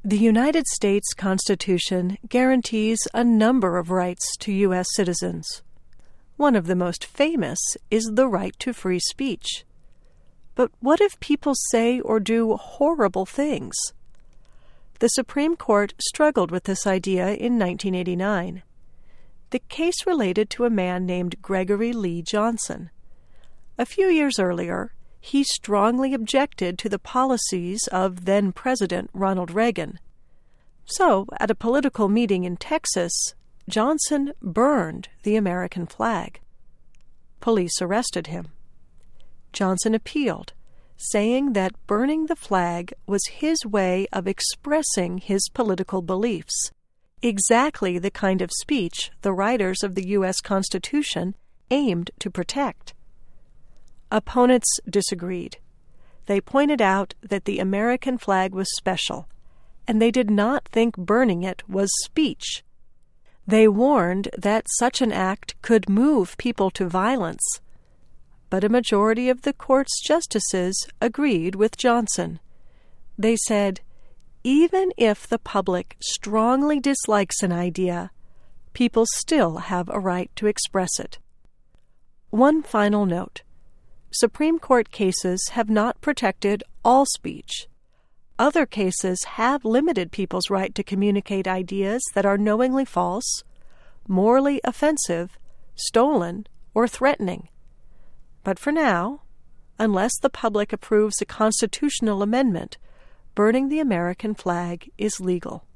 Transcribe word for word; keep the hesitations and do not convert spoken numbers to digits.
The United States Constitution guarantees a number of rights to U S citizens. One of the most famous is the right to free speech. But what if people say or do horrible things? The Supreme Court struggled with this idea in nineteen eighty-nine. The case related to a man named Gregory Lee Johnson. A few years earlier, he strongly objected to the policies of then-President Ronald Reagan. So, at a political meeting in Texas, Johnson burned the American flag. Police arrested him. Johnson appealed, saying that burning the flag was his way of expressing his political beliefs, exactly the kind of speech the writers of the U S Constitution aimed to protect. Opponents disagreed. They pointed out that the American flag was special, and they did not think burning it was speech. They warned that such an act could move people to violence. But a majority of the court's justices agreed with Johnson. They said, even if the public strongly dislikes an idea, people still have a right to express it. One final note. Supreme Court cases have not protected all speech. Other cases have limited people's right to communicate ideas that are knowingly false, morally offensive, stolen, or threatening. But for now, unless the public approves a constitutional amendment, burning the American flag is legal.